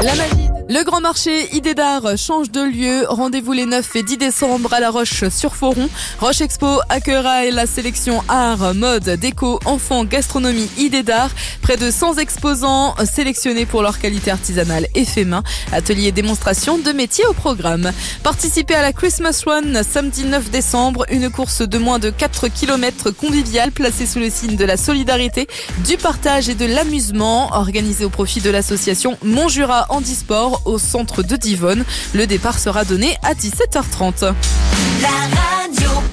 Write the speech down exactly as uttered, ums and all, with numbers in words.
La magie. Le grand marché Idées d'Art change de lieu. Rendez-vous les neuf et dix décembre à La Roche-sur-Foron. Roche Expo accueillera la sélection art, mode, déco, enfants, gastronomie, idées d'art. Près de cent exposants sélectionnés pour leur qualité artisanale et fait main. Atelier et démonstration de métiers au programme. Participez à la Christmas Run samedi neuf décembre. Une course de moins de quatre kilomètres conviviale placée sous le signe de la solidarité, du partage et de l'amusement. Organisée au profit de l'association Montjura Handisport au centre de Divonne. Le départ sera donné à dix-sept heures trente. La radio.